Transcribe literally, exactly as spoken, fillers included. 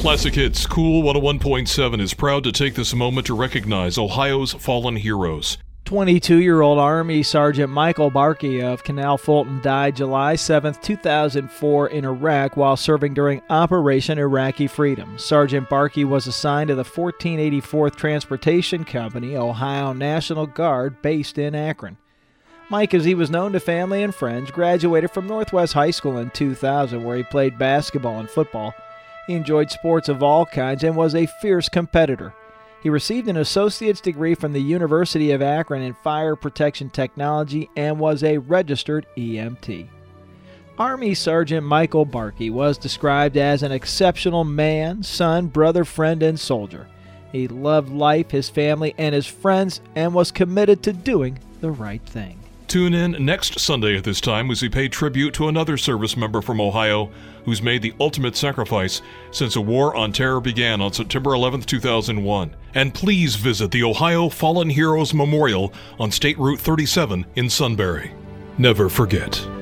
Classic Hits Cool one oh one point seven is proud to take this moment to recognize Ohio's fallen heroes. twenty-two-year-old Army Sergeant Michael Barkey of Canal Fulton died July seventh, two thousand four in Iraq while serving during Operation Iraqi Freedom. Sergeant Barkey was assigned to the fourteen eighty-fourth Transportation Company, Ohio National Guard, based in Akron. Mike, as he was known to family and friends, graduated from Northwest High School in two thousand, where he played basketball and football. He enjoyed sports of all kinds and was a fierce competitor. He received an associate's degree from the University of Akron in fire protection technology and was a registered E M T. Army Sergeant Michael Barkey was described as an exceptional man, son, brother, friend, and soldier. He loved life, his family, and his friends, and was committed to doing the right thing. Tune in next Sunday at this time as we pay tribute to another service member from Ohio who's made the ultimate sacrifice since a war on terror began on September eleventh, two thousand one. And please visit the Ohio Fallen Heroes Memorial on State Route thirty-seven in Sunbury. Never forget.